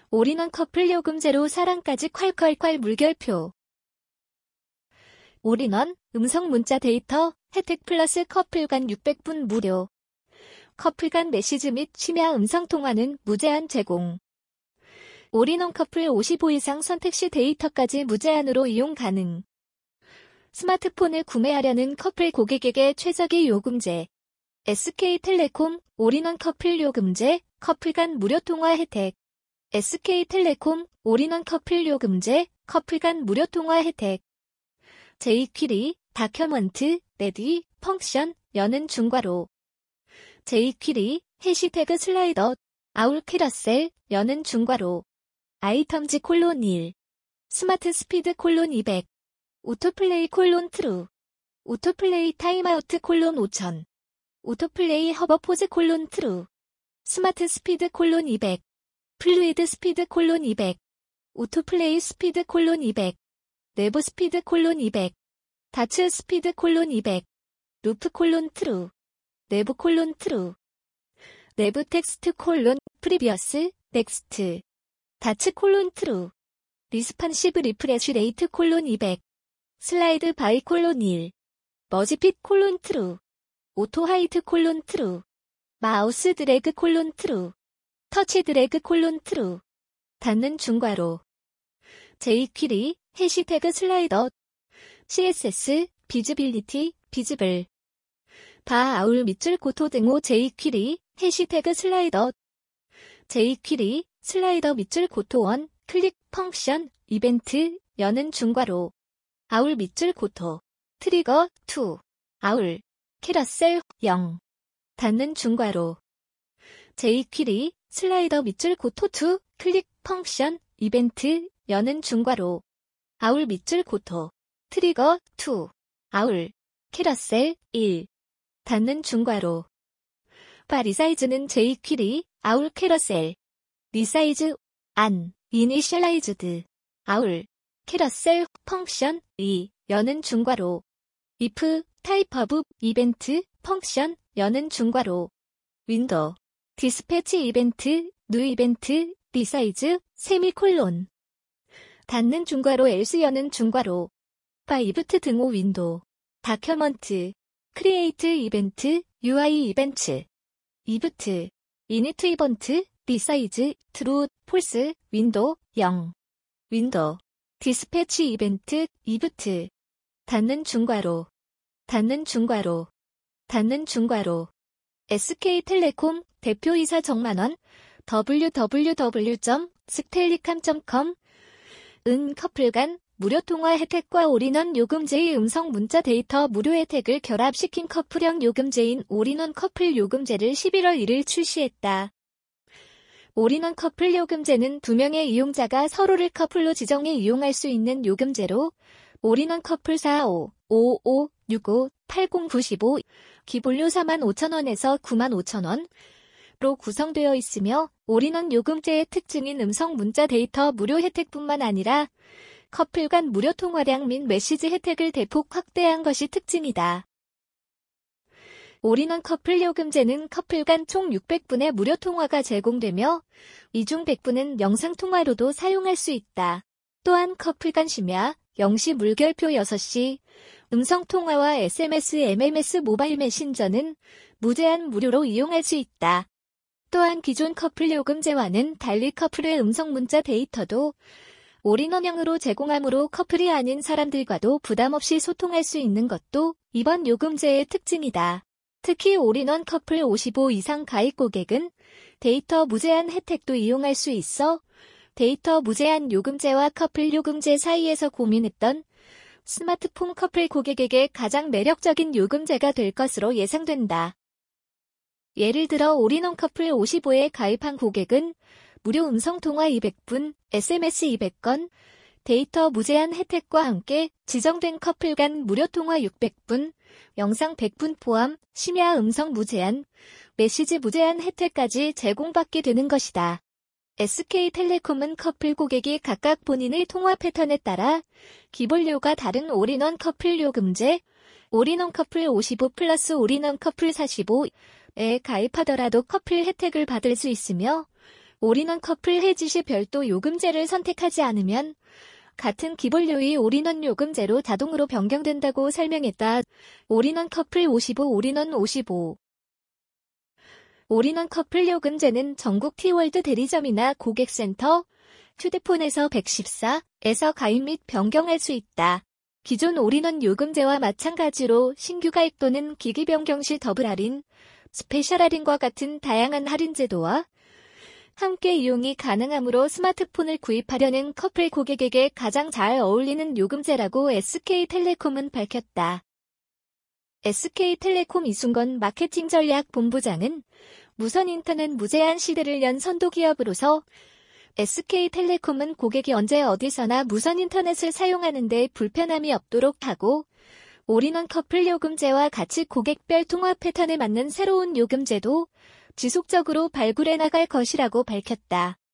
올인원 커플 요금제로 사랑까지 콸콸콸 물결표. 올인원 음성 문자 데이터 혜택 플러스 커플 간 600분 무료. 커플 간 메시지 및 심야 음성 통화는 무제한 제공. 올인원 커플 55 이상 선택 시 데이터까지 무제한으로 이용 가능. 스마트폰을 구매하려는 커플 고객에게 최적의 요금제. SK텔레콤 올인원 커플 요금제 커플 간 무료 통화 혜택. SK텔레콤 올인원 커플 요금제 커플 간 무료 통화 혜택. 제이퀴리 다큐먼트 레디 펑션 여는 중괄호. 제이퀴리 해시태그 슬라이더 아울 캐러셀 여는 중괄호. 아이텀즈 콜론 1 스마트 스피드 콜론 200 오토플레이 콜론 트루 오토플레이 타임아우트 콜론 5000 오토플레이 허버포즈 콜론 트루 스마트 스피드 콜론 200 플루이드 스피드 콜론 200 오토플레이 스피드 콜론 200 내부 스피드 콜론 200 다츠 스피드 콜론 200 루프 콜론 트루 내부 콜론 트루 내부 텍스트 콜론 프리비어스 넥스트 다츠 콜론 트루 리스판시브 리프레시 레이트 콜론 200 슬라이드 바이 콜론 1 머지핏 콜론 트루 오토 하이트 콜론 트루 마우스 드래그 콜론 트루 터치 드래그 콜론 트루 닫는 중괄호 제이퀴리 해시태그 슬라이더 CSS 비즈빌리티 비즈블 바 아울 밑줄 고토 등호 제이퀴리 해시태그 슬라이더 제이퀴리 슬라이더 밑줄 고토 원 클릭 펑션 이벤트 여는 중괄호 아울 밑줄 고토 트리거 2 아울 캐러셀 0 닫는 중괄호 제이퀴리 슬라이더 밑줄 고토 2 클릭 펑션 이벤트 여는 중괄호 아울 밑줄 고토 트리거 2 아울 캐러셀 1 닫는 중괄호 바 리사이즈는 제이퀴리 아울 캐러셀 리사이즈 안 이니셜라이즈드 아울 캐러셀 펑션 2 여는 중괄호 if 타입 오브 이벤트 펑션 여는 중괄호 윈도우 디스패치 이벤트 뉴 이벤트 리사이즈 세미콜론 닫는 중괄호 else 여는 중괄호 바 이브트 등호 윈도우 다큐먼트 크리에이트 이벤트 UI 이벤트 이브트 이니트 이벤트 리사이즈 트루 폴스 윈도우 0 윈도우 디스패치 이벤트 이브트 닫는 중괄호 닫는 중괄호 닫는 중괄호 SK텔레콤 대표이사 정만원 www.stellicam.com 은 커플 간 무료 통화 혜택과 올인원 요금제의 음성 문자 데이터 무료 혜택을 결합시킨 커플형 요금제인 올인원 커플 요금제를 11월 1일 출시했다. 올인원 커플 요금제는 2명의 이용자가 서로를 커플로 지정해 이용할 수 있는 요금제로 올인원 커플 4555658095 기본료 45,000원에서 95,000원으로 구성되어 있으며 올인원 요금제의 특징인 음성 문자 데이터 무료 혜택뿐만 아니라 커플 간 무료 통화량 및 메시지 혜택을 대폭 확대한 것이 특징이다. 올인원 커플 요금제는 커플 간 총 600분의 무료 통화가 제공되며 이 중 100분은 영상통화로도 사용할 수 있다. 또한 커플 간 심야 0시 물결표 6시 음성통화와 SMS, MMS 모바일 메신저는 무제한 무료로 이용할 수 있다. 또한 기존 커플 요금제와는 달리 커플의 음성 문자 데이터도 올인원형으로 제공하므로 커플이 아닌 사람들과도 부담 없이 소통할 수 있는 것도 이번 요금제의 특징이다. 특히 올인원 커플 55 이상 가입 고객은 데이터 무제한 혜택도 이용할 수 있어 데이터 무제한 요금제와 커플 요금제 사이에서 고민했던 스마트폰 커플 고객에게 가장 매력적인 요금제가 될 것으로 예상된다. 예를 들어 올인원 커플 55에 가입한 고객은 무료 음성통화 200분, SMS 200건, 데이터 무제한 혜택과 함께 지정된 커플 간 무료 통화 600분, 영상 100분 포함, 심야 음성 무제한, 메시지 무제한 혜택까지 제공받게 되는 것이다. SK텔레콤은 커플 고객이 각각 본인의 통화 패턴에 따라 기본료가 다른 올인원 커플 요금제, 올인원 커플 55 플러스 올인원 커플 45에 가입하더라도 커플 혜택을 받을 수 있으며 올인원 커플 해지 시 별도 요금제를 선택하지 않으면 같은 기본료의 올인원 요금제로 자동으로 변경된다고 설명했다. 올인원 커플 55 올인원 55 올인원 커플 요금제는 전국 티월드 대리점이나 고객센터, 휴대폰에서 114에서 가입 및 변경할 수 있다. 기존 올인원 요금제와 마찬가지로 신규 가입 또는 기기 변경 시 더블 할인, 스페셜 할인과 같은 다양한 할인 제도와 함께 이용이 가능하므로 스마트폰을 구입하려는 커플 고객에게 가장 잘 어울리는 요금제라고 SK텔레콤은 밝혔다. SK텔레콤 이순건 마케팅 전략 본부장은 무선 인터넷 무제한 시대를 연 선도기업으로서 SK텔레콤은 고객이 언제 어디서나 무선 인터넷을 사용하는 데 불편함이 없도록 하고 올인원 커플 요금제와 같이 고객별 통화 패턴에 맞는 새로운 요금제도 지속적으로 발굴해 나갈 것이라고 밝혔다.